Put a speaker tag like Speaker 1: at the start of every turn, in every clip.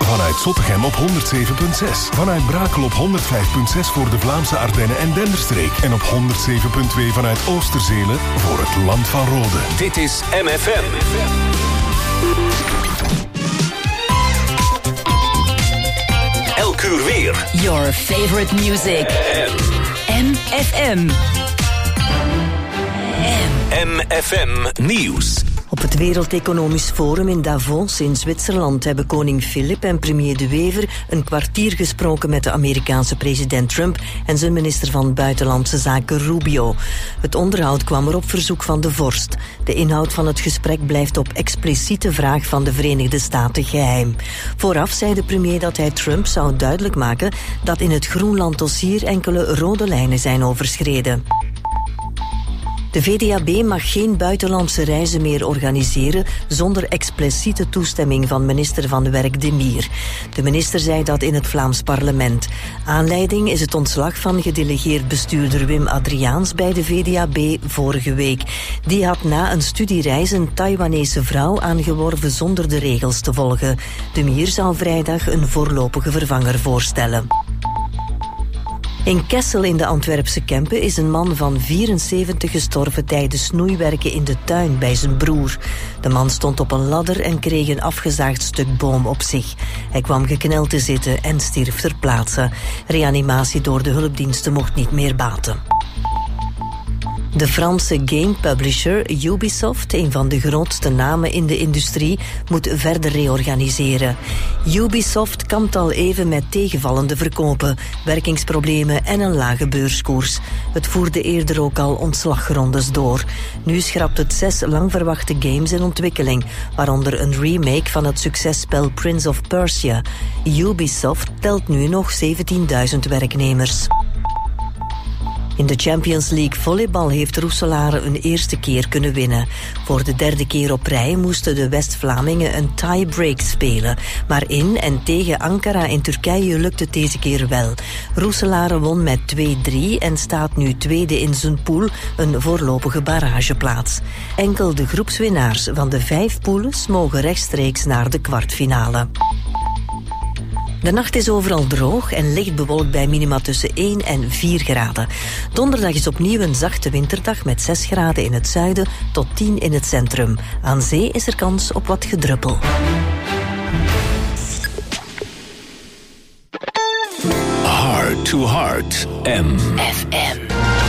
Speaker 1: Vanuit Zottegem op 107.6. Vanuit Brakel op 105.6 voor de Vlaamse Ardennen en Denderstreek. En op 107.2 vanuit Oosterzelen voor het Land van Rode.
Speaker 2: Dit is MFM. Elk uur weer.
Speaker 3: Your favorite music. MFM.
Speaker 2: MFM Nieuws.
Speaker 4: Op het Wereld Economisch Forum in Davos in Zwitserland hebben koning Filip en premier De Wever een kwartier gesproken met de Amerikaanse president Trump en zijn minister van Buitenlandse Zaken Rubio. Het onderhoud kwam er op verzoek van de vorst. De inhoud van het gesprek blijft op expliciete vraag van de Verenigde Staten geheim. Vooraf zei de premier dat hij Trump zou duidelijk maken dat in het Groenland-dossier enkele rode lijnen zijn overschreden. De VDAB mag geen buitenlandse reizen meer organiseren zonder expliciete toestemming van minister van Werk De Mier. De minister zei dat in het Vlaams parlement. Aanleiding is het ontslag van gedelegeerd bestuurder Wim Adriaans bij de VDAB vorige week. Die had na een studiereis een Taiwanese vrouw aangeworven zonder de regels te volgen. De Mier zou vrijdag een voorlopige vervanger voorstellen. In Kessel in de Antwerpse Kempen is een man van 74 gestorven tijdens snoeiwerken in de tuin bij zijn broer. De man stond op een ladder en kreeg een afgezaagd stuk boom op zich. Hij kwam gekneld te zitten en stierf ter plaatse. Reanimatie door de hulpdiensten mocht niet meer baten. De Franse game publisher Ubisoft, een van de grootste namen in de industrie, moet verder reorganiseren. Ubisoft kampt al even met tegenvallende verkopen, werkingsproblemen en een lage beurskoers. Het voerde eerder ook al ontslagrondes door. Nu schrapt het 6 lang verwachte games in ontwikkeling, waaronder een remake van het successpel Prince of Persia. Ubisoft telt nu nog 17.000 werknemers. In de Champions League volleybal heeft Roeselare een eerste keer kunnen winnen. Voor de 3e keer op rij moesten de West-Vlamingen een tie-break spelen. Maar in en tegen Ankara in Turkije lukt het deze keer wel. Roeselare won met 2-3 en staat nu tweede in zijn pool, een voorlopige barrageplaats. Enkel de groepswinnaars van de 5 poules mogen rechtstreeks naar de kwartfinale. De nacht is overal droog en licht bewolkt bij minima tussen 1 en 4 graden. Donderdag is opnieuw een zachte winterdag met 6 graden in het zuiden tot 10 in het centrum. Aan zee is er kans op wat gedruppel.
Speaker 2: Heart to Heart.
Speaker 3: FM.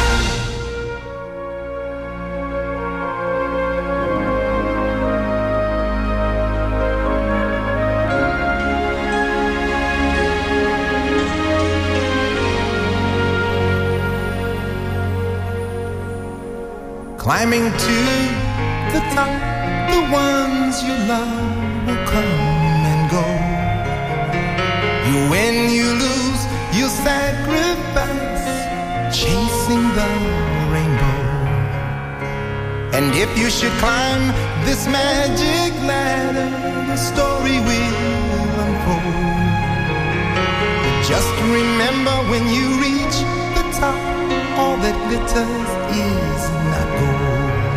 Speaker 5: Climbing to the top, the ones you love will come and go. You win, you lose, you sacrifice, chasing the rainbow. And if you should climb this magic ladder, the story will unfold. But just remember when you reach the top, all that glitters is not gold.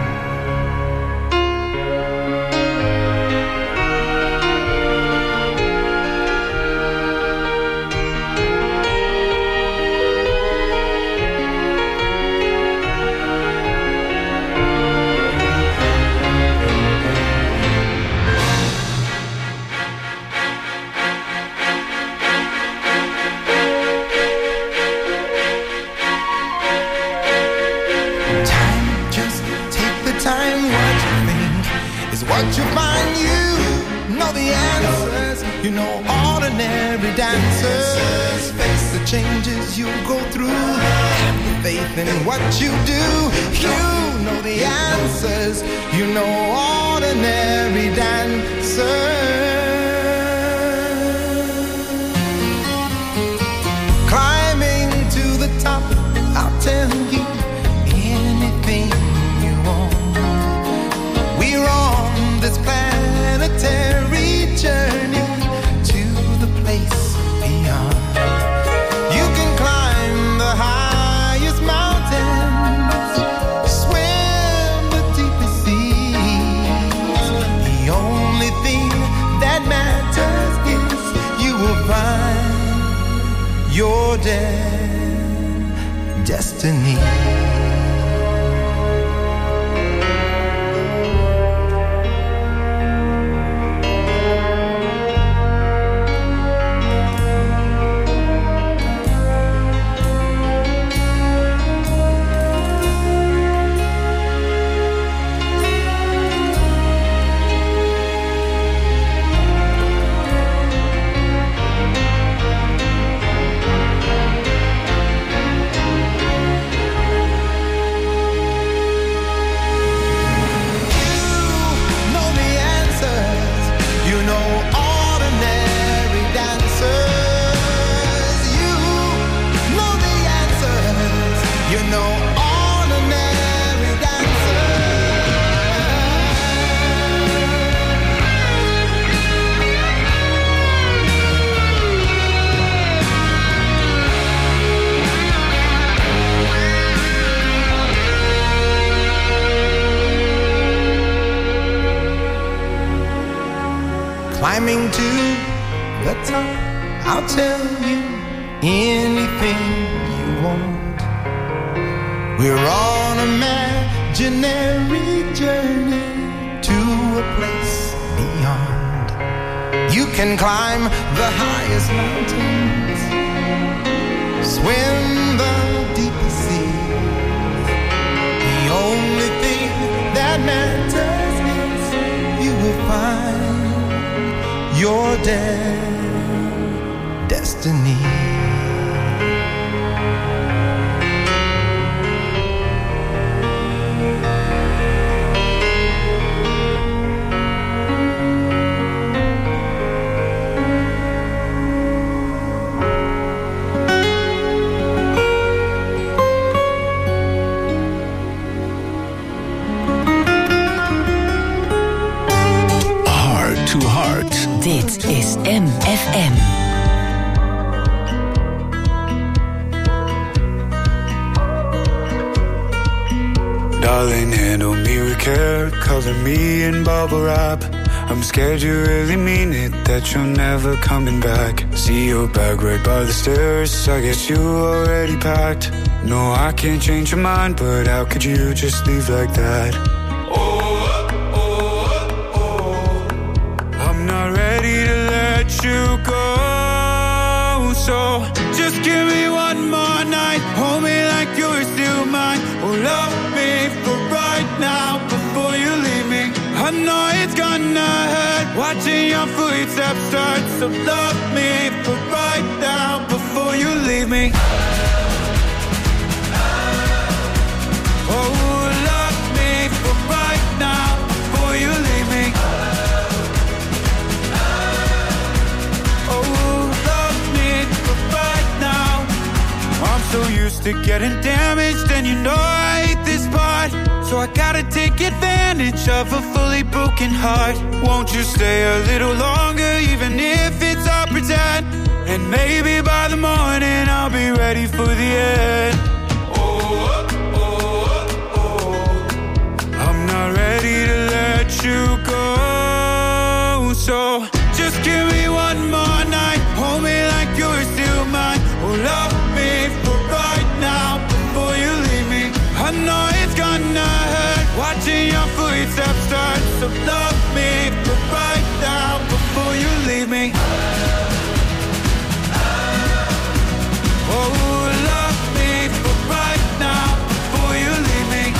Speaker 5: What you find, you know the answers. You know ordinary dancers face the changes you go through. Have the faith in what you do. You know the answers. You know ordinary dancers. Climbing to the top, I'll tell you anything you want. We're on this planetary journey to the place beyond. You can climb the highest mountains, swim the deepest seas. The only thing find your destiny. Climbing to the top, I'll tell you anything you want. We're on an imaginary journey to a place beyond. You can climb the highest mountains, swim the deepest seas. The only thing that matters is you will find your destiny.
Speaker 3: Dit is MFM.
Speaker 6: Darling, handle me with care, cover me in bubble wrap. I'm scared you really mean it, that you're never coming back. See your bag right by the stairs, I guess you already packed. No, I can't change your mind, but how could you just leave like that? You go, so just give me one more night, hold me like you're still mine. Oh, love me for right now before you leave me. I know it's gonna hurt watching your footsteps start, so love me for right now before you leave me. Oh, love me for right now before you leave me. So used to getting damaged, and you know I hate this part. So I gotta take advantage of a fully broken heart. Won't you stay a little longer, even if it's all pretend? And maybe by the morning I'll be ready for the end. I'm not ready to let you go. So just give me one more night, hold me like you're still mine. Oh, love me for right now before you leave me. I know it's gonna hurt watching your footsteps start, so love me for right now before you leave me. Oh, love me for right now before you leave me.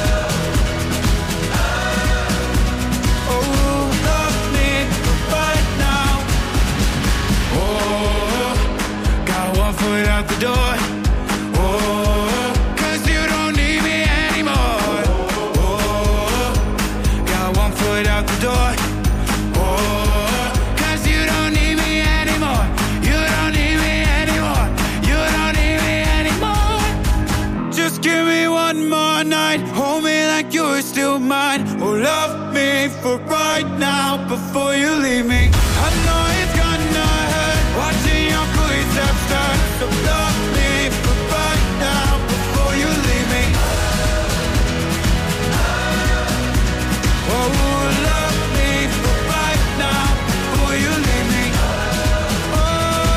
Speaker 6: Oh, love me for right now. Oh, got one foot out the door. Oh, 'cause you don't need me anymore. Oh, got one foot out the door. Oh, 'cause you don't need me anymore. You don't need me anymore. You don't need me anymore. Just give me one more night, hold me like you're still mine. Oh, love me for right now before you leave me. I know it's gonna hurt watching your footsteps start, so love me for right now before you leave me. Oh, love me for right now before you leave me. Oh,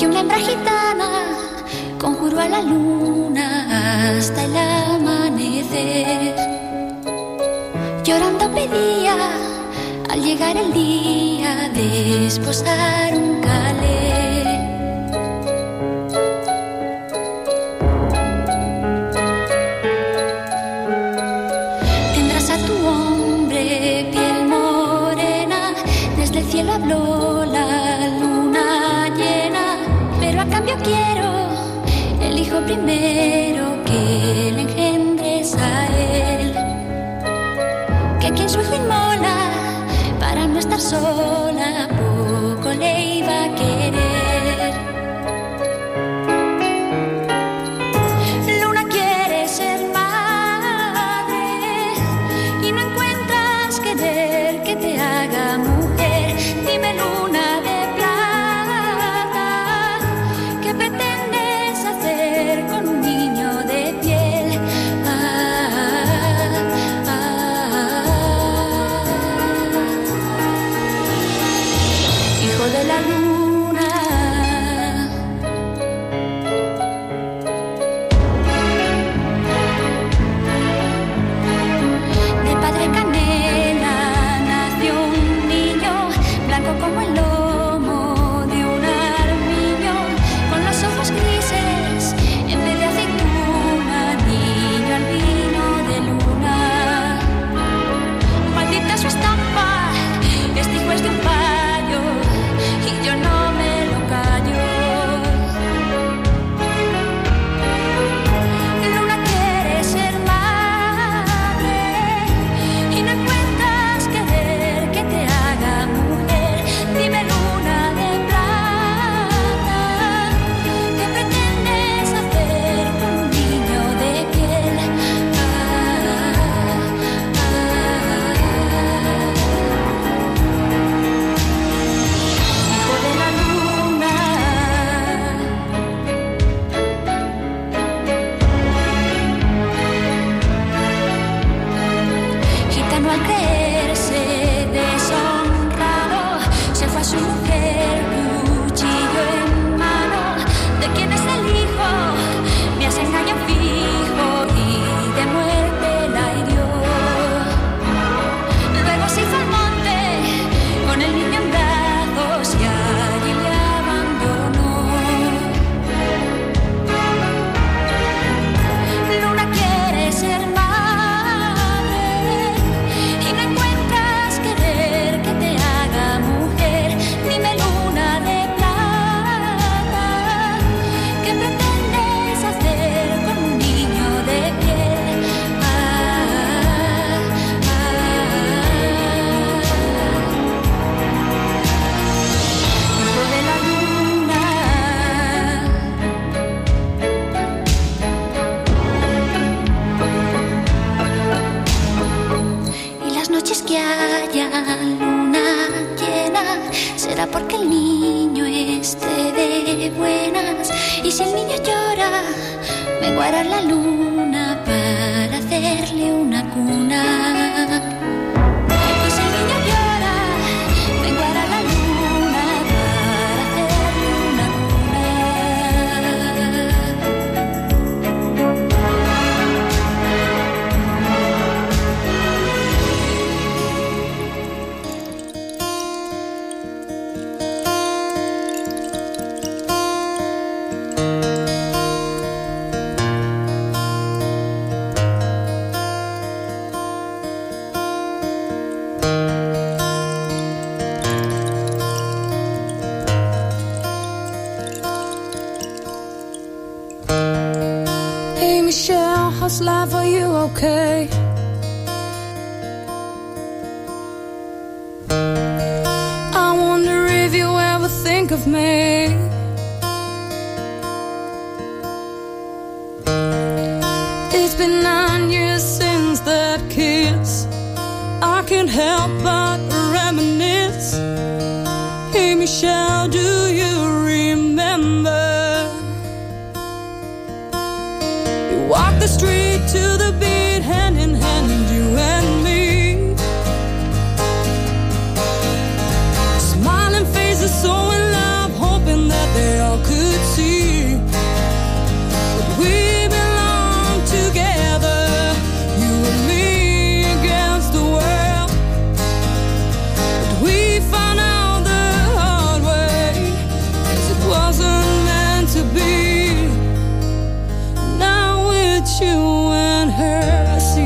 Speaker 7: que una hembra gitana conjuró a la luna hasta el amanecer. Llorando pedía al llegar el día de esposar un calé. Tendrás a tu hombre piel morena, desde el cielo habló la luna llena, pero a cambio quiero el hijo primero que le engendres a él, que quien su hijo inmola para no estar sola, poco le iba a querer. Luna quiere ser madre y no encuentras querer que te haga mujer. Dime, luna de plata, ¿qué pretendes hacer con un niño de piel? Hijo de la luna, de padre canela nació un niño, blanco como el lomo de un armiño, con los ojos grises en vez de aceituna, niño albino de luna. Maldita su estampa, este hijo es de un payo y yo no me lo callo. Luna quiere ser madre y no encuentras querer que te haga mujer. Dime, luna de plata, ¿qué pretendes hacer con un niño de piel? Hijo de la luna, gitano al creerse deshonrado, se fue a su mujer, cuchillo en mano. ¿De quién es el hijo? Me has engañado fijo y de muerte la hirió. Luego se fue al monte con el niño en brazos y allí le abandonó. Luna quiere ser madre y no encuentras querer que te haga mujer. Dime, luna de plata, ¿qué pretendes hacer con un niño de piel? Hijo de la luna, y las noches que haya luna llena será porque el niño esté de buenas. Y si el niño llora, me guardará la luna para hacerle una cuna. Y si el niño llora, me guardará la luna para hacerle una
Speaker 8: Hey Michelle, how's life? Are you okay? I wonder if you ever think of me. It's been 9 years since that kiss. I can't help but reminisce. Hey Michelle, do you remember? You walked the street to the beat, hand in hand, you and me. Smiling faces, so in love, hoping that they all could you and her see.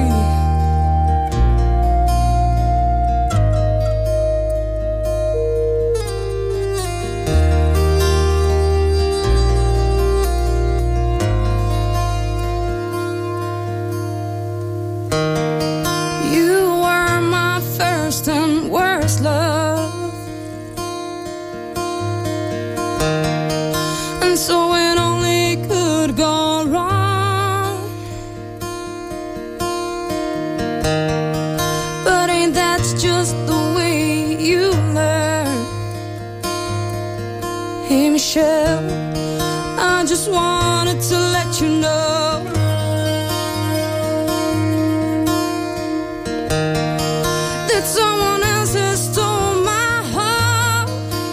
Speaker 8: You were my first and worst love, and so it only could go wrong. But ain't that just the way you learn? Hey Michelle, I just wanted to let you know that someone else has stole my heart,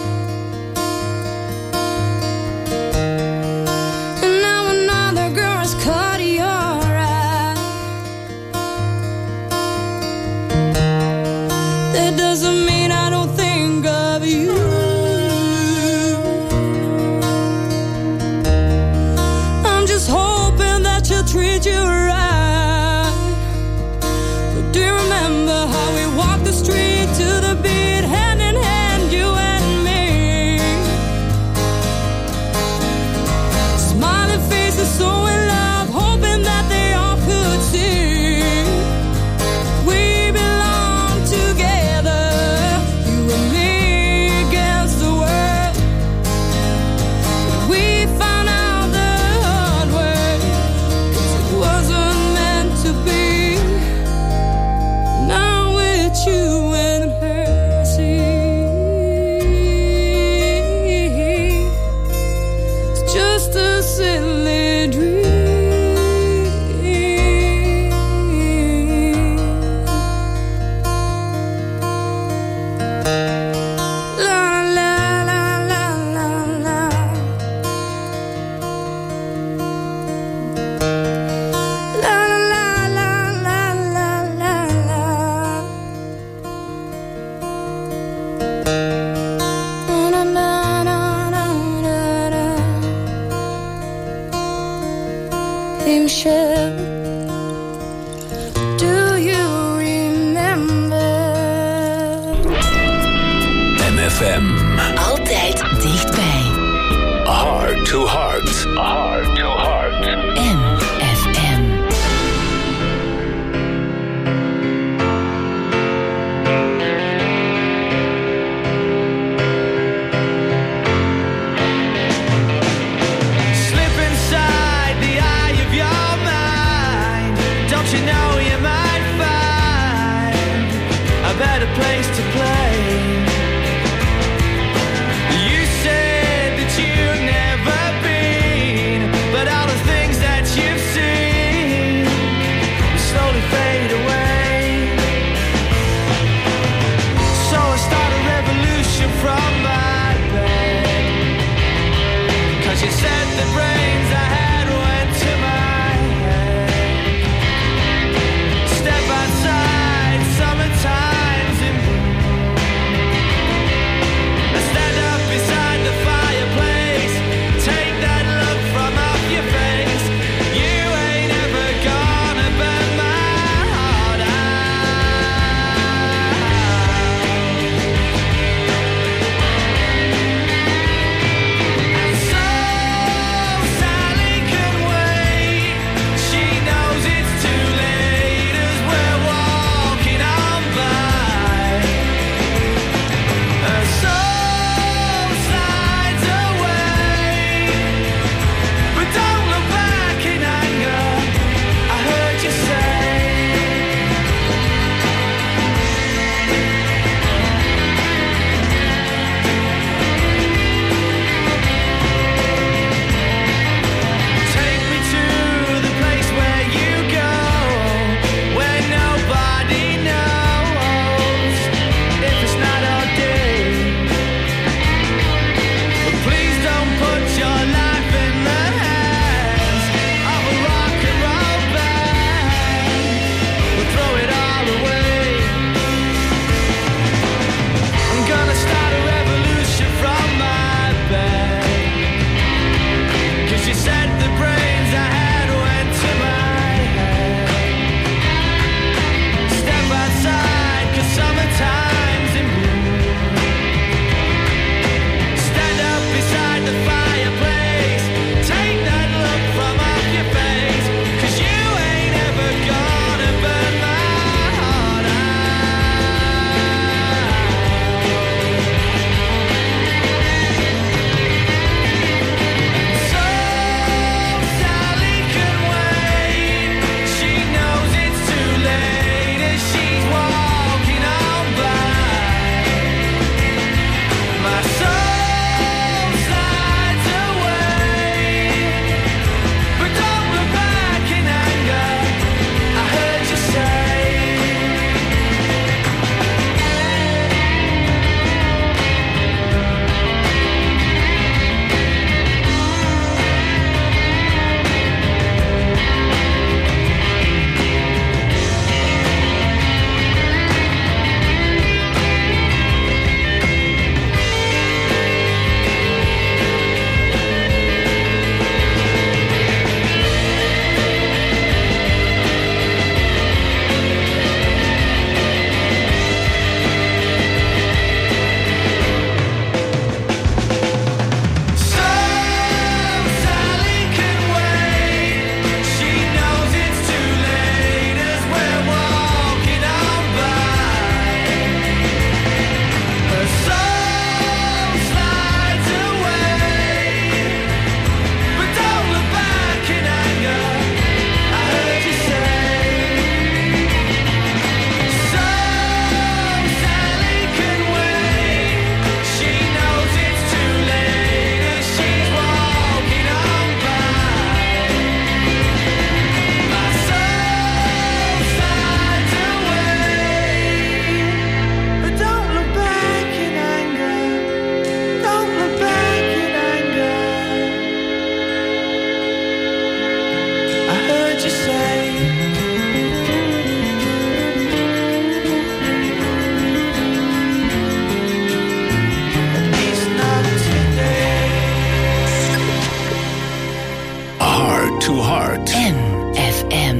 Speaker 8: and now another girl has caught your eye. That doesn't mean I don't think of you. I'm just hoping that you'll treat you right. But do you remember how we walked the street to the beat, hand in hand, you and me? Smiling faces, so in love, hoping that they all could see we belong together, you and me against the world. But we found out the hard way, 'cause it wasn't meant to be. Now it's you and her, see. It's just a silly dream. La la la la la la. La la la la la la la. Na na na na na na. Hey Michelle, do you remember?
Speaker 2: MFM.
Speaker 3: Altijd dichtbij.
Speaker 2: Heart to heart. Heart to heart.
Speaker 3: MFM.
Speaker 6: Slip inside the eye of your mind. Don't you know you might find a better place to play? You said that you've never been, but all the things that
Speaker 2: to Heart.
Speaker 3: MFM.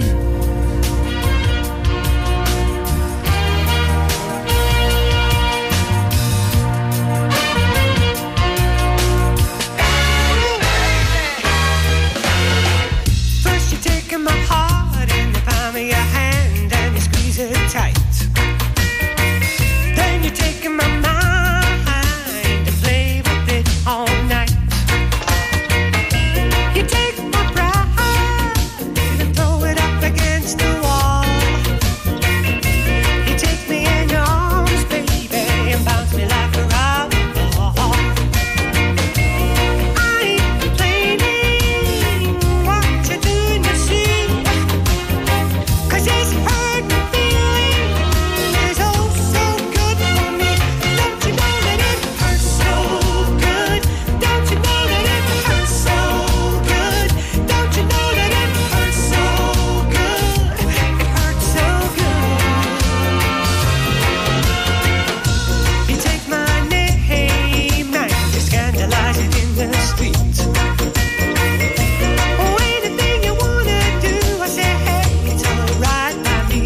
Speaker 9: First you're taking my heart in the palm of your hand and you squeeze it tight. Then you're taking my mind and play with it all night. You take my pride and throw it up against the wall. You take me in your arms, baby, and bounce me like a rock ball. I ain't complaining what you're doing, you see, 'cause it's hurt the feeling is oh so good for me. Don't you know that it hurts so good? Don't you know that it hurts so good? Don't you know that it hurts so good? It hurts so good. You take my name and you scandalize it in the street. Oh, anything you wanna do, I say, hey, it's alright by me.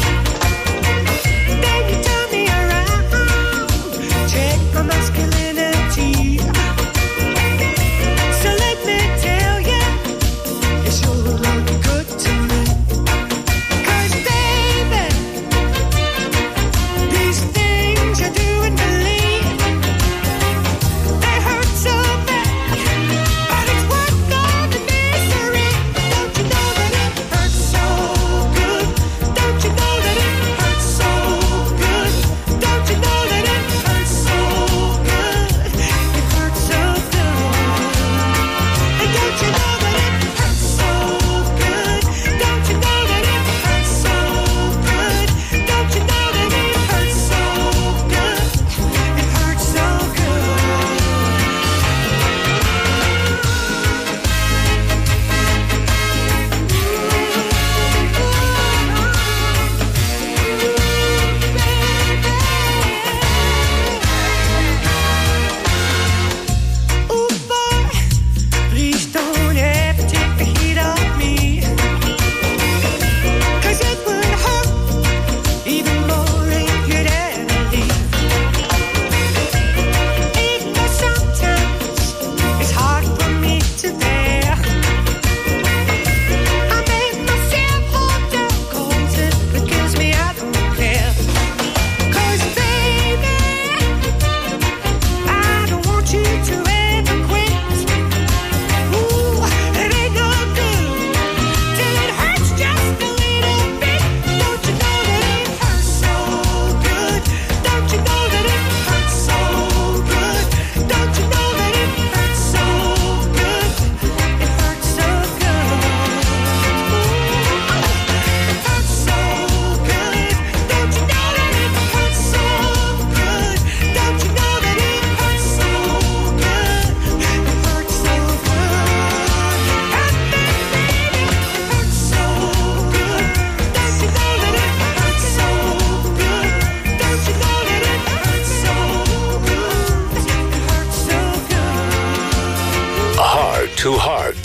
Speaker 9: Then you turn me around, check my masculinity. So let me tell you, you sure look good to me. 'Cause baby, these things you're doing to me, they hurt so bad, but it's worth all the misery. Don't you know that it hurts so good? Don't you know that it hurts so good? Don't you know that it hurts so good? It hurts so good. And don't you know that it hurts so good? Don't you know that it hurts so good? Don't you know that it hurts so good? It hurts so good. Ooh, boy, please don't ever take the heat off me, 'cause it would hurt even more if you'd ever leave. Even though sometimes it's hard for me to bear, I make myself hold out cold if it kills me, I don't care. 'Cause baby, I don't want you to ever quit. Ooh, it ain't no good till it hurts just a little bit. Don't you know that it hurts so good? Don't you know that it hurts so good? Don't you know that it hurts so good? It hurts so good. It hurts so good. Don't you know that it hurts so good? Don't you know that it hurts so good? It hurts so good. And then, baby, it hurts so good. Don't you know that it hurts so good? Don't you know that it hurts so good? It hurts so good.
Speaker 2: Heart to Heart.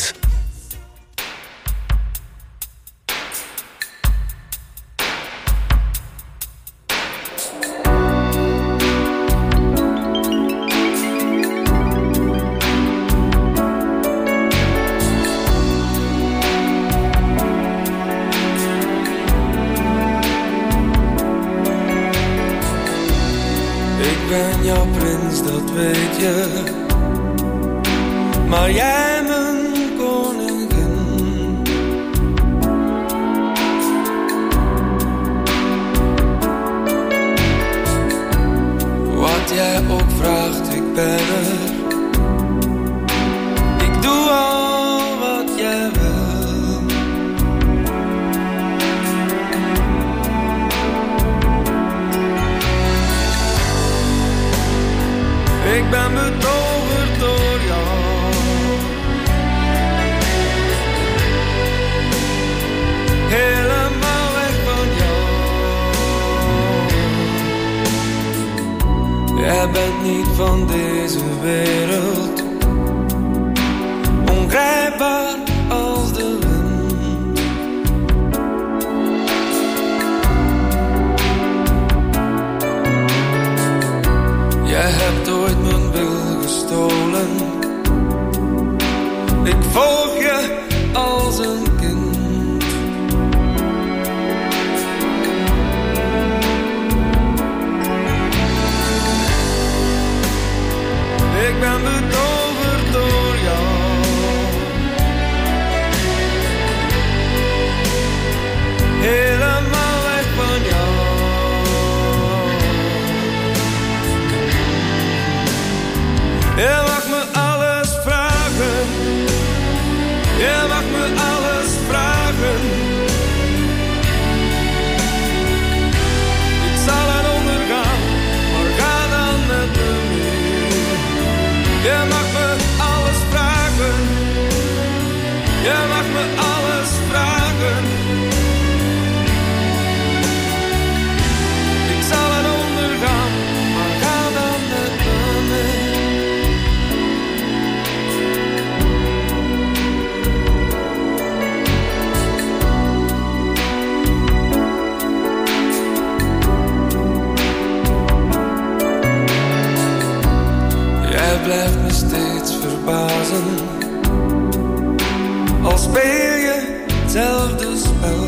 Speaker 10: Ik ben jouw prins, dat weet je, maar jij mijn koningin. Wat jij ook vraagt, ik ben er. Ik doe al wat jij wil. Ik ben betoverd door jou. Helemaal weg van jou. Jij bent niet van deze wereld. Ongrijpbaar als de wind. Ik volg je als een kind. Ik ben betoverd door jou. Helemaal weg van jou. Je mag me alles vragen. Je mag me alles vragen. Ik zal het ondergaan, maar ga dan met me mee. Je mag me alles vragen. Je mag me alles vragen. Ik zal het ondergaan, maar ga dan met me mee. Jij blijft me steeds verbazen. Al speel je hetzelfde spel.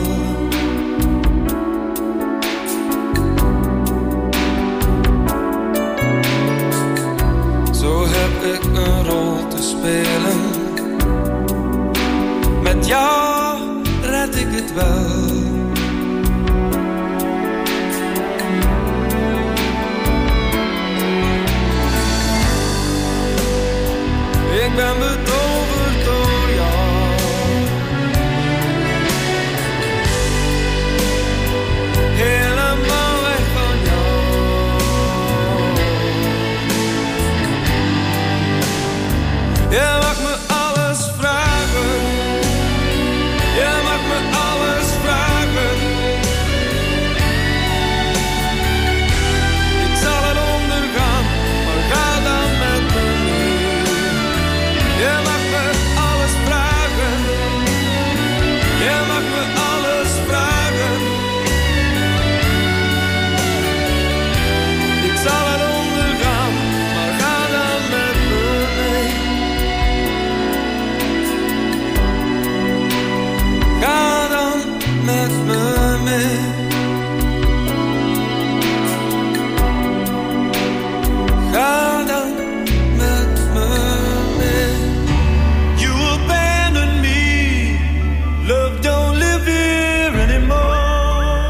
Speaker 10: Zo heb ik een rol te spelen. Met jou red ik het wel. Ik ben betoverd door jou. Helemaal weg van jou. Je mag me alles vragen. Je mag me alles vragen. Ik zal het ondergaan, maar ga dan met me mee. Je mag me alles vragen. Je mag me alles vragen. Ik zal het ondergaan, maar ga dan met me mee. Ga dan met me mee. Ga dan met me mee. You abandoned me. Love don't live here anymore.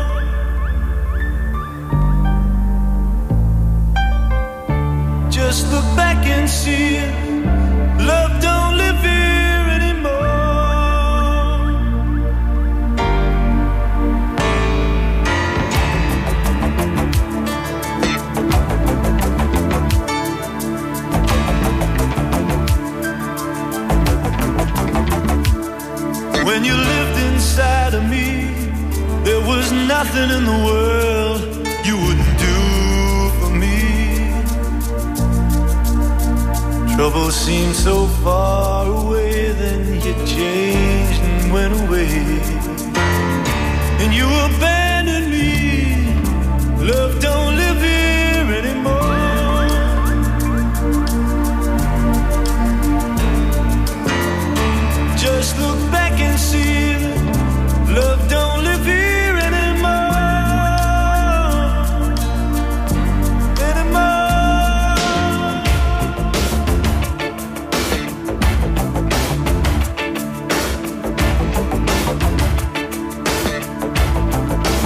Speaker 10: Just look back and see it. Love don't live here anymore. When you lived inside of me, there was nothing in the world you wouldn't do for me. Trouble seemed so far away, then you changed and went away. And you abandoned me. Love don't live here anymore. Just look back and see that love don't live here anymore. Anymore.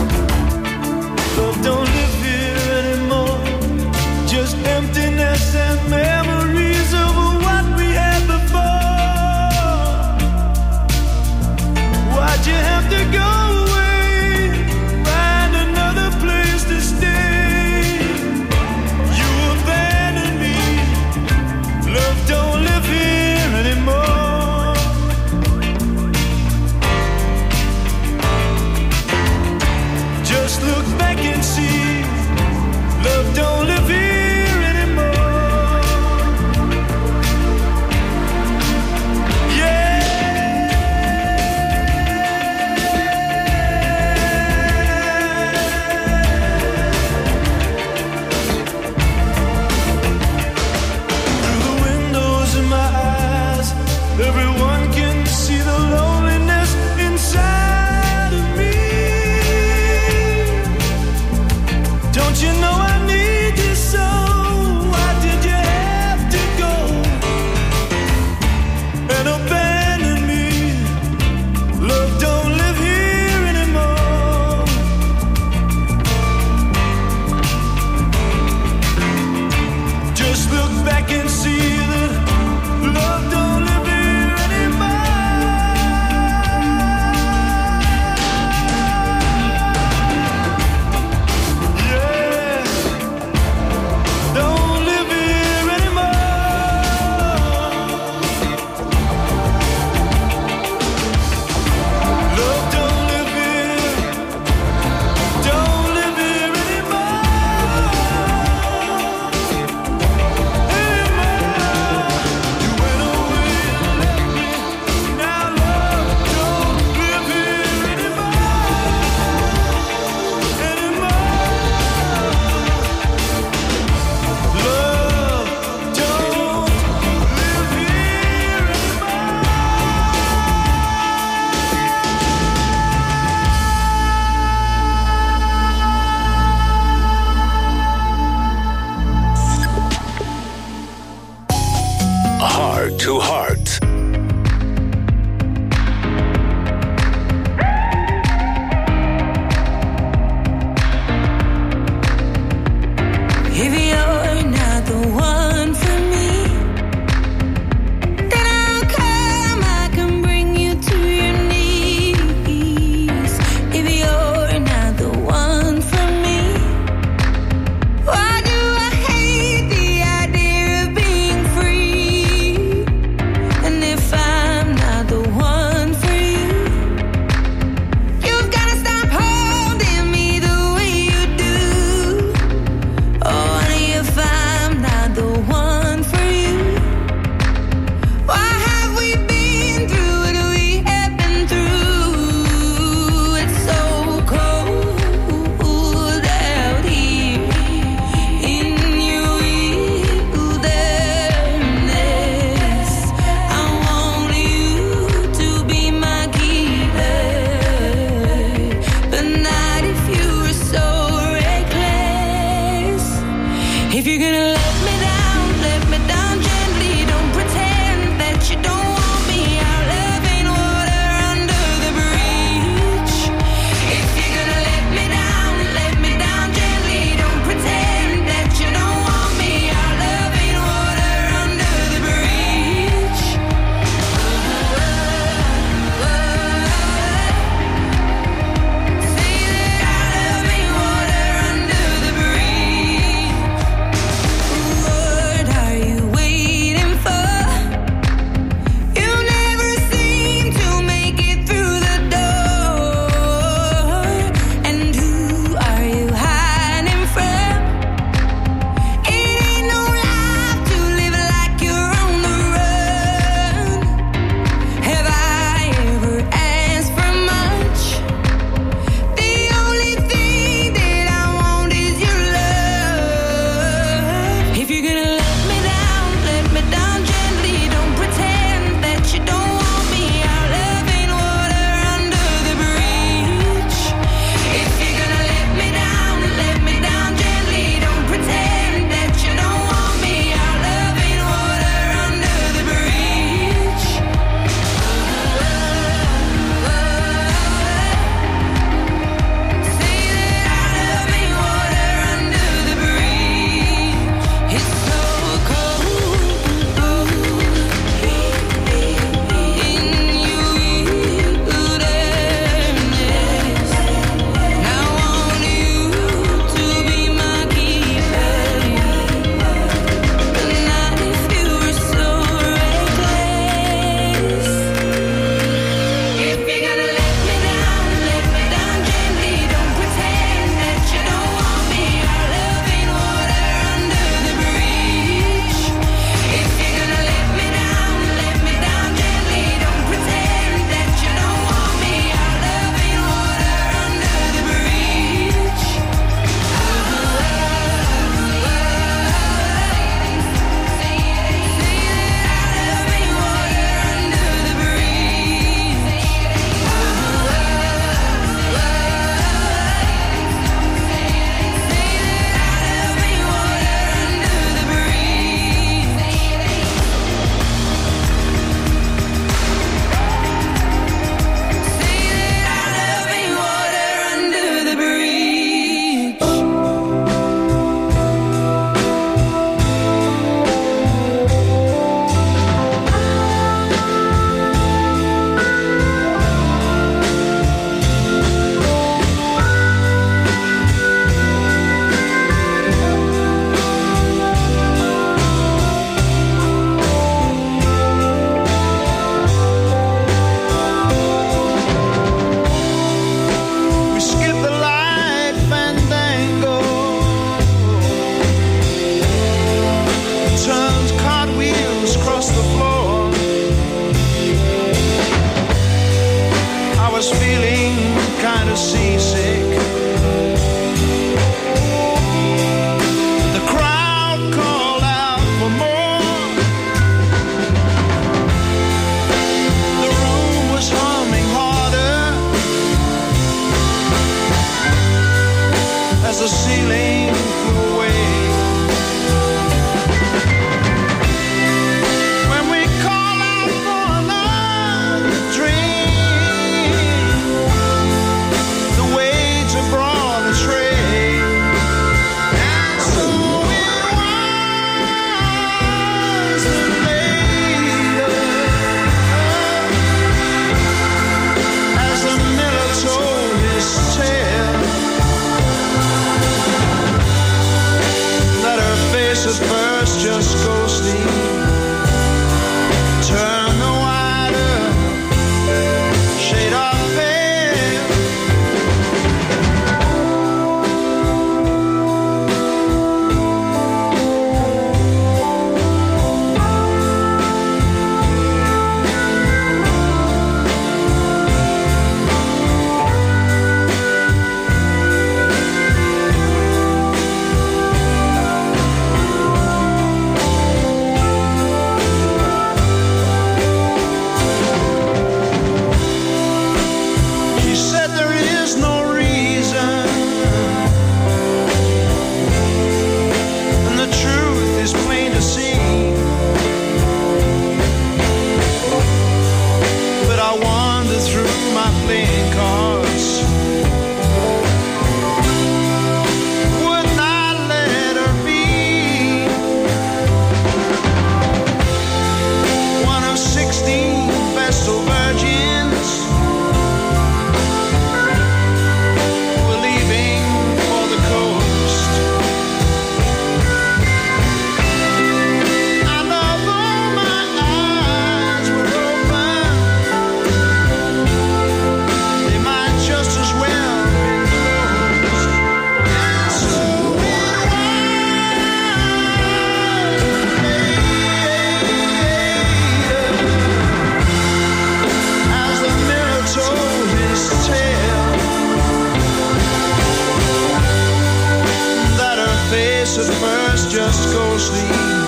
Speaker 11: sleep.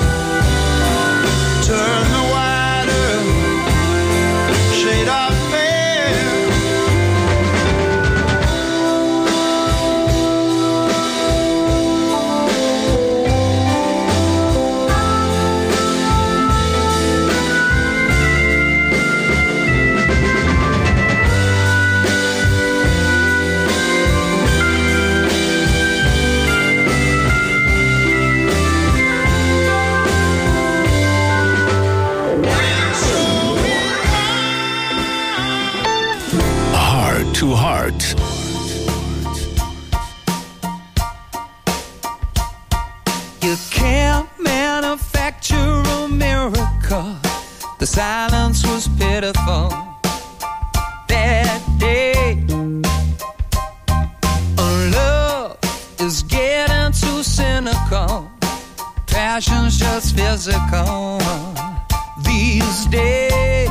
Speaker 11: Turn the wider shade of pale.
Speaker 2: Heart to Heart.
Speaker 10: You can't manufacture a miracle. The silence was pitiful that day. Love is getting too cynical. Passion's just physical these days.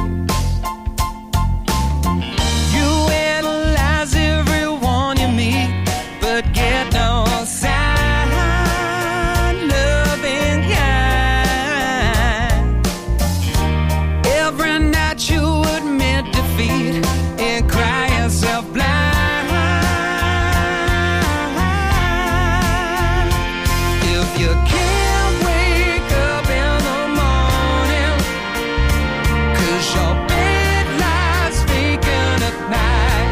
Speaker 10: You analyze everyone you meet, but get no sign. Loving kind. Every night you admit defeat and cry yourself blind. If you can't wake up in the morning, 'cause your bed lies vacant at night.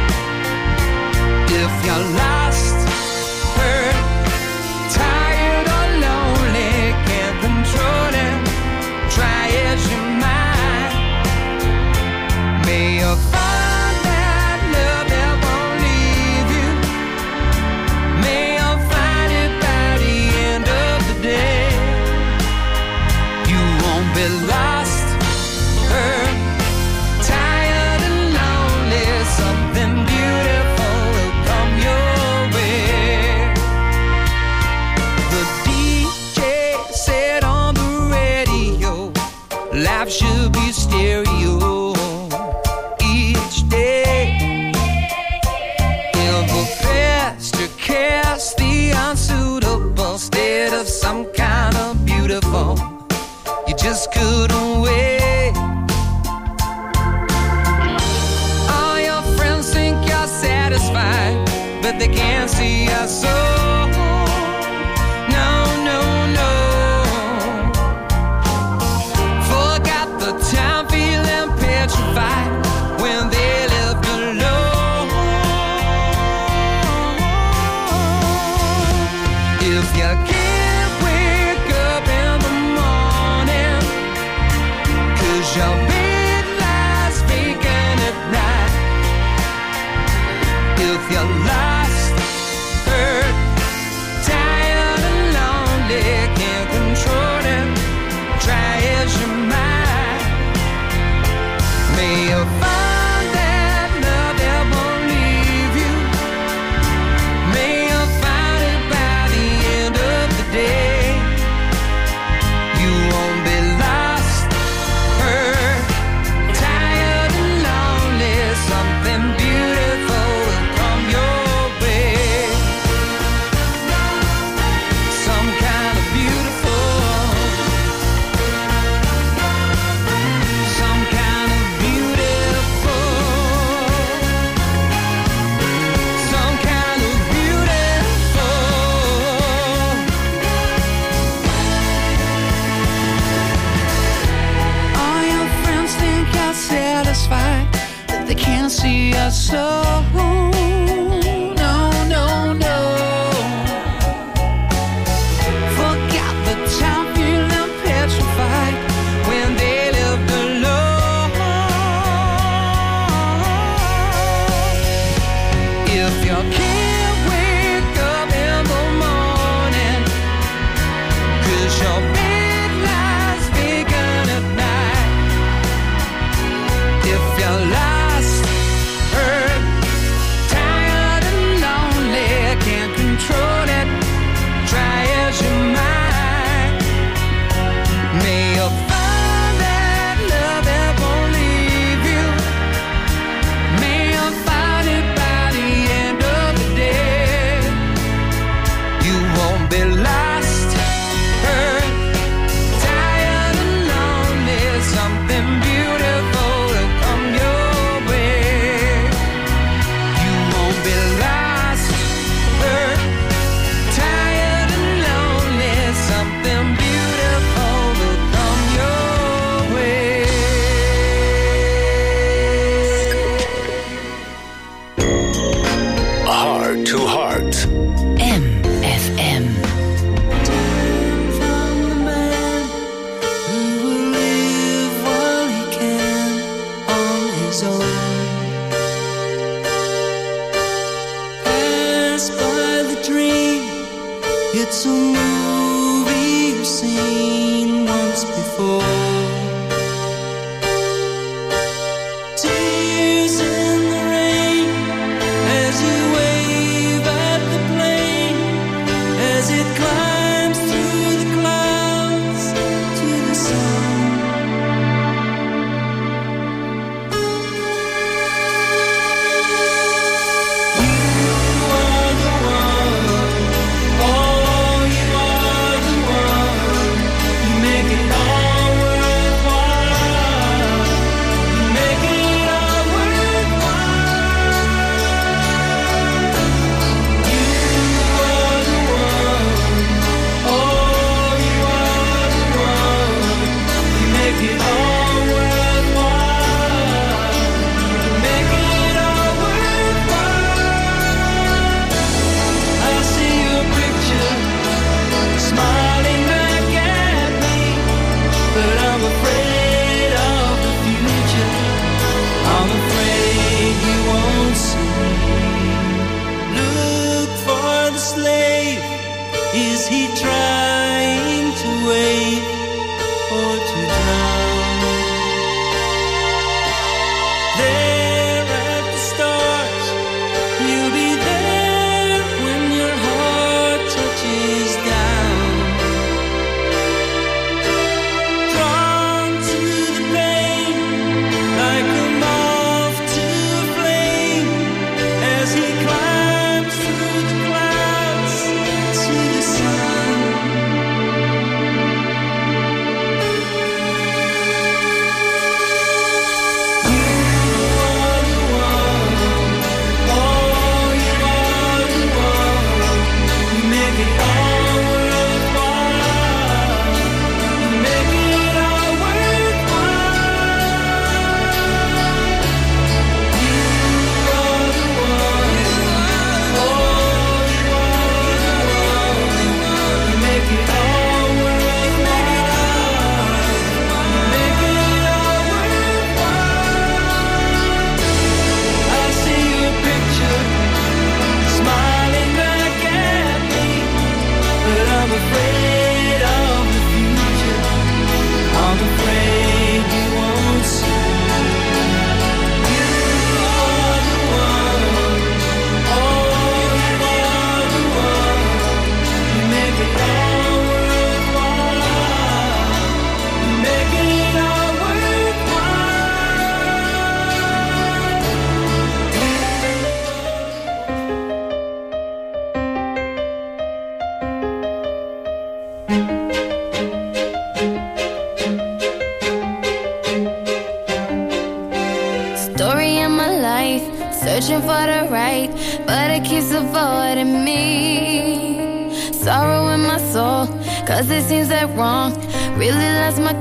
Speaker 10: If you're lost, hurt, tired or lonely, can't control it, try as you might. May you find that love that won't leave you. May you find it by the end of the day. You won't be lost, hurt, tired and lonely. Something beautiful will come your way. The DJ said on the radio, life should be stereo each day. Ever past to cast the unsuitable instead of some kind of beautiful. You just couldn't wait. All your friends think you're satisfied, but they can't see your soul. No, no, no. Forgot the time feeling petrified when they lived alone. If you can't wake up in the morning, 'cause your bed lies vacant at night. If you're lost, hurt, tired and lonely, can't control it, try as you might. May you find that love that won't leave you. May you find it by the end of the day. You won't be lost, hurt, tired and lonely. Something beautiful will come your way. Some kind of beautiful. Some kind of beautiful. Some kind of beautiful. All your friends think you're satisfied, but they can't see your soul. No, no, no. Forgot the time feeling petrified when they lived alone. If you can't wake up in the morning, 'cause your bed lies vacant at night. If you're lost, hurt,
Speaker 12: his own. Pass by the dream, it's a movie you've seen once before. Tears in the rain as you wave at the plane, as it climbs through the clouds to the sun. Is he trying to wait or to drown? There at the start, you'll be there when your heart touches down. Drawn to the pain, like a moth to a flame, as he climbs through the clouds to the sun.
Speaker 13: Story of my life, searching for the right, but it keeps avoiding me. Sorrow in my soul, cause it seems that wrong really loves my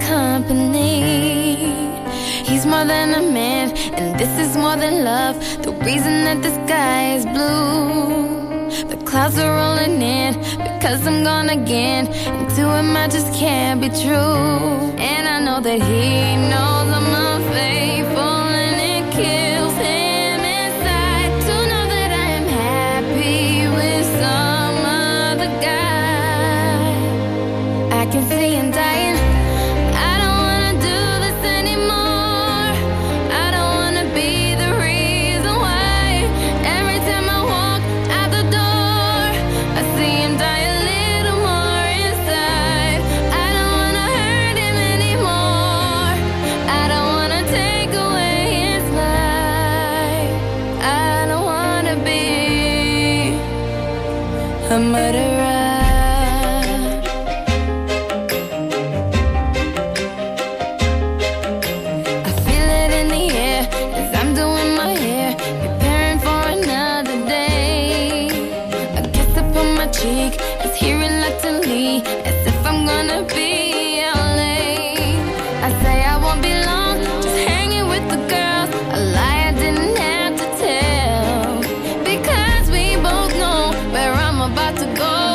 Speaker 13: company. He's more than a man, and this is more than love. The reason that the sky is blue, the clouds are rolling in, because I'm gone again, and to him I just can't be true. And I know that he knows I'm unfaithful, and it kills him inside to know that I am happy with some other guy. I can see him dying. I don't wanna do this anymore. I don't wanna be the reason why. Every time I walk out the door, I see him die a little more inside. I don't wanna hurt him anymore. I don't wanna take away his life. I don't wanna be a murderer. I feel it in the air as I'm doing my hair, preparing for another day. A kiss upon my cheek is here reluctantly, as if I'm gonna be late. I say I won't be long, just hanging with the girls. A lie I didn't have to tell, because we both know where I'm about to go.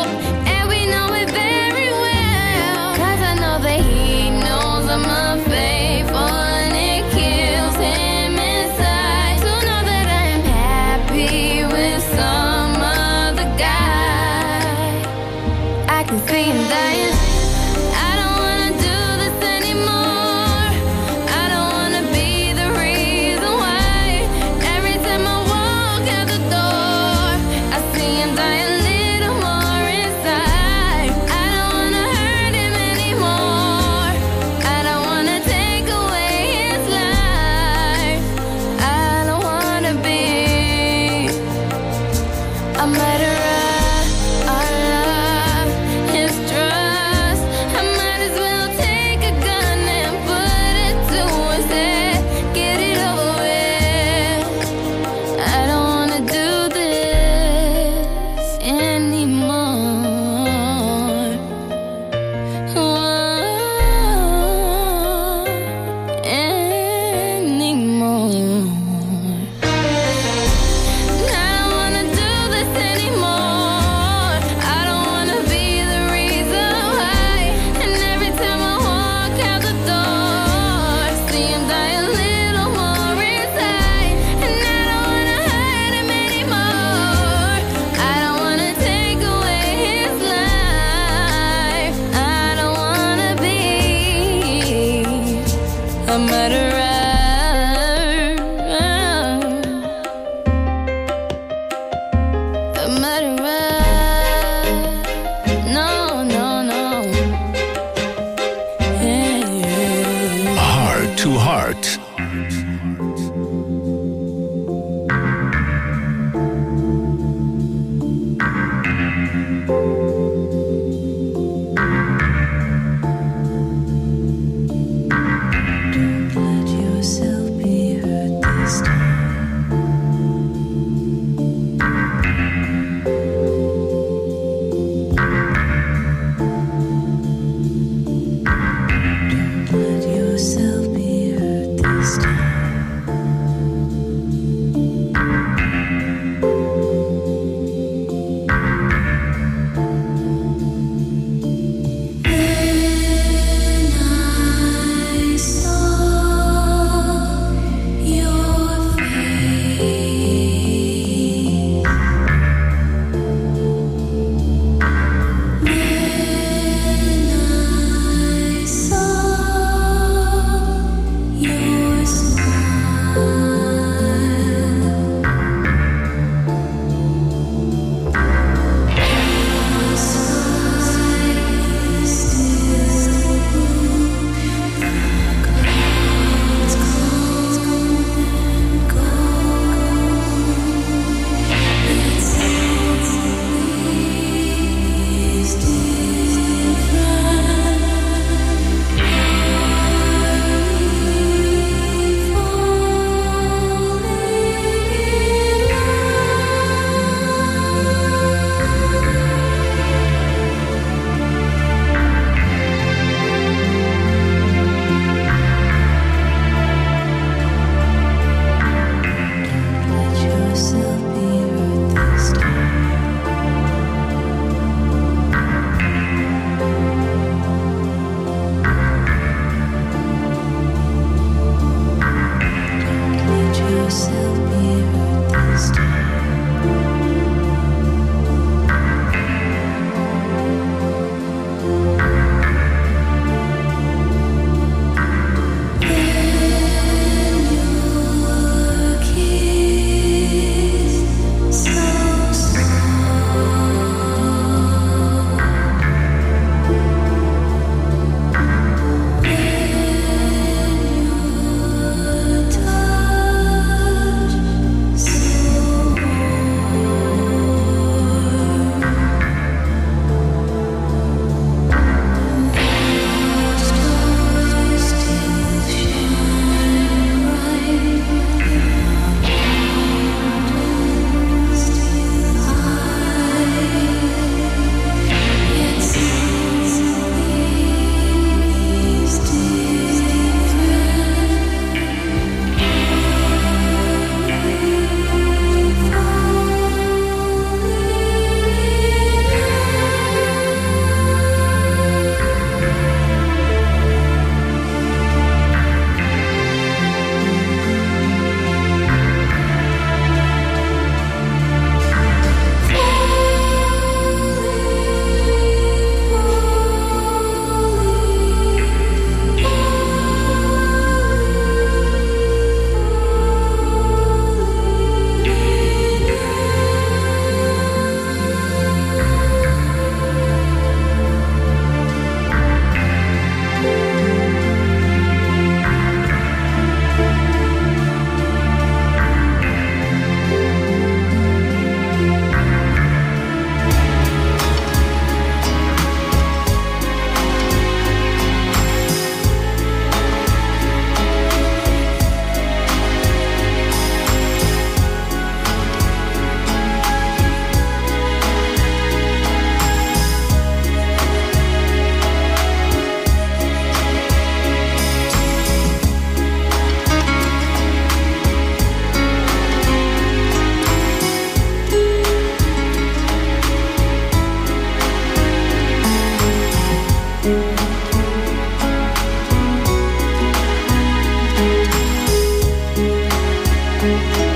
Speaker 9: Thank